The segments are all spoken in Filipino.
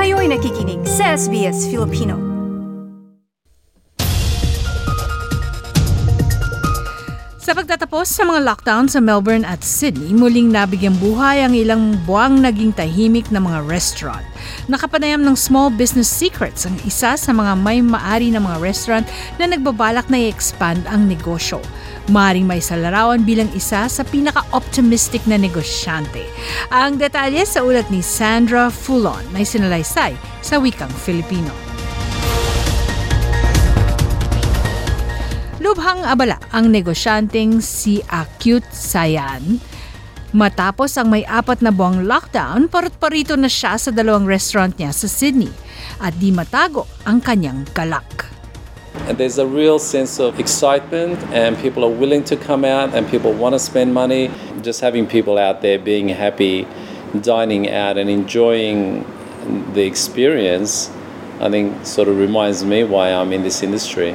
Kayo'y nakikinig sa SBS Filipino. Sa pagtatapos sa mga lockdown sa Melbourne at Sydney, muling nabigyang buhay ang ilang buwang naging tahimik na mga restaurant. Nakapanayam ng Small Business Secrets ang isa sa mga may maari na mga restaurant na nagbabalak na i-expand ang negosyo. Maaaring may salarawan bilang isa sa pinaka-optimistic na negosyante. Ang detalye sa ulat ni Sandra Fulon na isinalaysay sa wikang Filipino. Lubhang abala ang negosyanteng si Acute Sayan. Matapos ang may 4 na buwang lockdown, parot-parito na siya sa 2 restaurant niya sa Sydney at di matago ang kanyang galak. And there's a real sense of excitement and people are willing to come out and people want to spend money. Just having people out there being happy, dining out and enjoying the experience, I think sort of reminds me why I'm in this industry.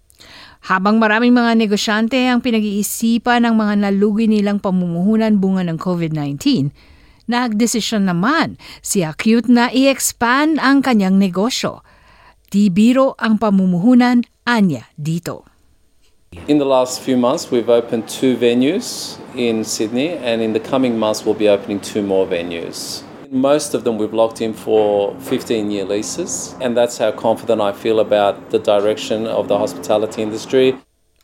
Habang maraming mga negosyante ang pinag-iisipan ng mga nalugi nilang pamumuhunan bunga ng COVID-19, nagdesisyon naman si Acute na i-expand ang kanyang negosyo. Di biro ang pamumuhunan anya dito. In the last few months, we've opened 2 venues in Sydney and in the coming months we'll be opening 2 more venues. Most of them we've locked in for 15-year leases, and that's how confident I feel about the direction of the hospitality industry.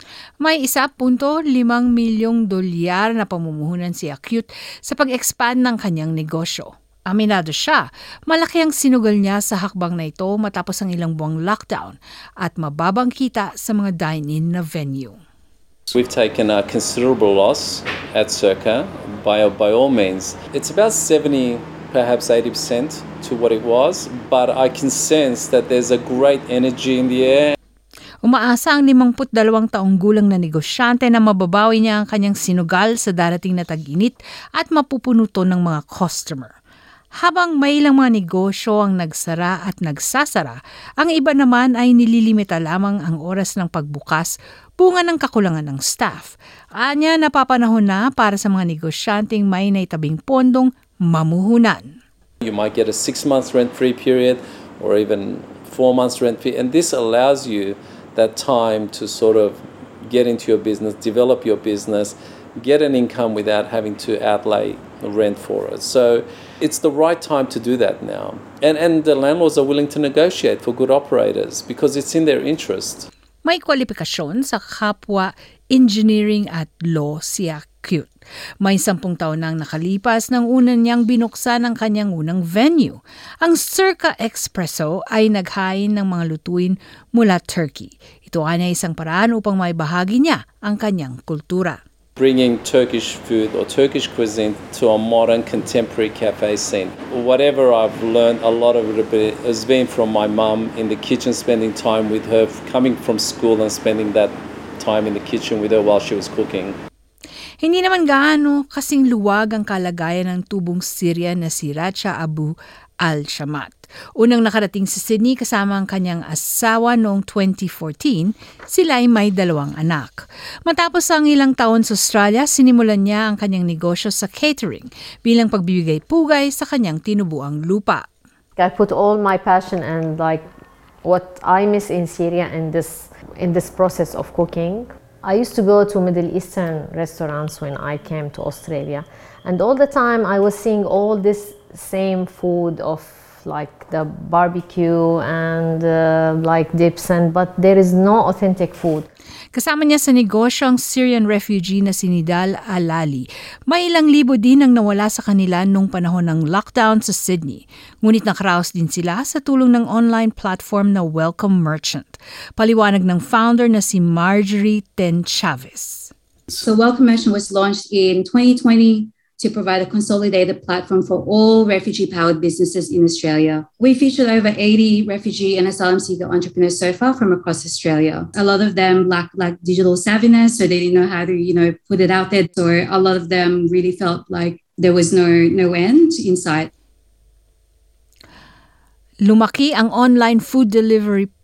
May $1.5 milyong na pamumuhunan si Acute sa pag-expand ng kanyang negosyo. Aminado siya, malaki ang sinugal niya sa hakbang na ito matapos ang ilang buwang lockdown at mababang kita sa mga dine-in na venue. We've taken a considerable loss at Circa by all means. It's about 70, perhaps 80% to what it was, but I can sense that there's a great energy in the air. Umaasa ang 52 taong gulang na negosyante na mababawi niya ang kanyang sinugal sa darating na tag-init at mapupuno to ng mga customer. Habang may ilang mga negosyo ang nagsara at nagsasara, ang iba naman ay nililimita lamang ang oras ng pagbukas bunga ng kakulangan ng staff. Anya napapanahon na para sa mga negosyanteng may naitabing pondong mamuhunan. You might get a 6-month rent-free period or even 4 months rent-free, and this allows you that time to sort of get into your business, develop your business, get an income without having to outlay rent for it. So it's the right time to do that now. And the landlords are willing to negotiate for good operators because it's in their interest. May kwalifikasyon sa kapwa engineering at law si Acute. May 10 taon nang nakalipas nang una niyang binuksan ang kanyang unang venue. Ang Circa Espresso ay naghain ng mga lutuin mula Turkey. Ito ay isang paraan upang maibahagi niya ang kanyang kultura. Bringing Turkish food or Turkish cuisine to a modern contemporary cafe scene. Whatever I've learned, a lot of it has been from my mum in the kitchen, spending time with her, coming from school and spending that time in the kitchen with her while she was cooking. Hindi naman gaano kasing luwag ang kalagayan ng tubong Syrian na si Racha Abu Al-Shamat. Unang nakarating sa Sydney kasama ang kanyang asawa noong 2014, sila ay may 2 anak. Matapos ang ilang taon sa Australia, sinimulan niya ang kanyang negosyo sa catering bilang pagbibigay pugay sa kanyang tinubuang lupa. I put all my passion and like what I miss in Syria in this process of cooking. I used to go to Middle Eastern restaurants when I came to Australia, and all the time I was seeing all this same food of like the barbecue and like dips, but there is no authentic food. Kasama niya sa negosyo ang Syrian refugee na si Nidal Alali. May ilang libo din ang nawala sa kanila nung panahon ng lockdown sa Sydney. Ngunit nakaraos din sila sa tulong ng online platform na Welcome Merchant. Paliwanag ng founder na si Marjorie Ten Chavez. So Welcome Merchant was launched in 2020 to provide a consolidated platform for all refugee-powered businesses in Australia. We featured over 80 refugee and asylum seeker entrepreneurs so far from across Australia. A lot of them lacked digital savviness, so they didn't know how to, put it out there. So a lot of them really felt like there was no end in sight. Lumaki ang online food delivery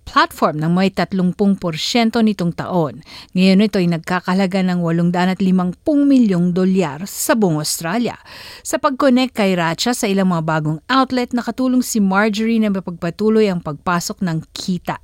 platform ng may 30% nitong taon. Ngayon ito ay nagkakahalaga ng $850 milyong sa buong Australia. Sa pag-connect kay Racha sa ilang mga bagong outlet, nakatulong si Marjorie na mapagpatuloy ang pagpasok ng kita.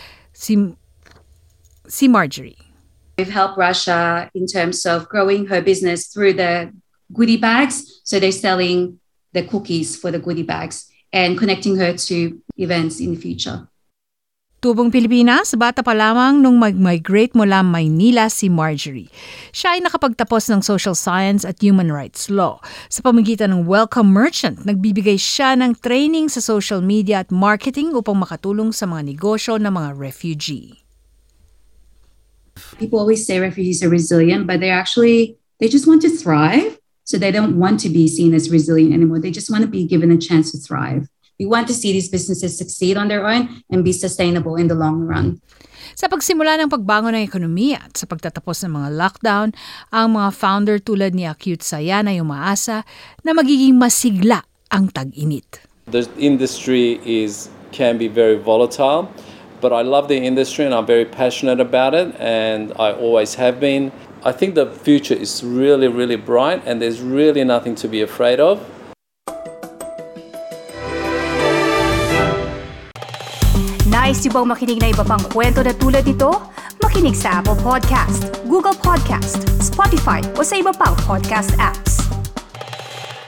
Si Marjorie. We've helped Russia in terms of growing her business through the goodie bags. So they're selling the cookies for the goodie bags and connecting her to events in the future. Tubong Pilipinas, bata pa lamang nung mag-migrate mula Maynila si Marjorie. Siya ay nakapagtapos ng Social Science at Human Rights Law. Sa pamamagitan ng Welcome Merchant, nagbibigay siya ng training sa social media at marketing upang makatulong sa mga negosyo ng mga refugee. People always say refugees are resilient, but they just want to thrive. So they don't want to be seen as resilient anymore. They just want to be given a chance to thrive. We want to see these businesses succeed on their own and be sustainable in the long run. Sa pagsimula ng pagbangon ng ekonomiya at sa pagtatapos ng mga lockdown, ang mga founder tulad ni Acute Sayan ay umaasa na magiging masigla ang tag-init. The industry can be very volatile, but I love the industry and I'm very passionate about it, and I always have been. I think the future is really, really bright and there's really nothing to be afraid of. Nice yung bang makinig na iba pang kwento na tulad ito? Makinig sa Apple Podcast, Google Podcast, Spotify o sa iba pang podcast apps.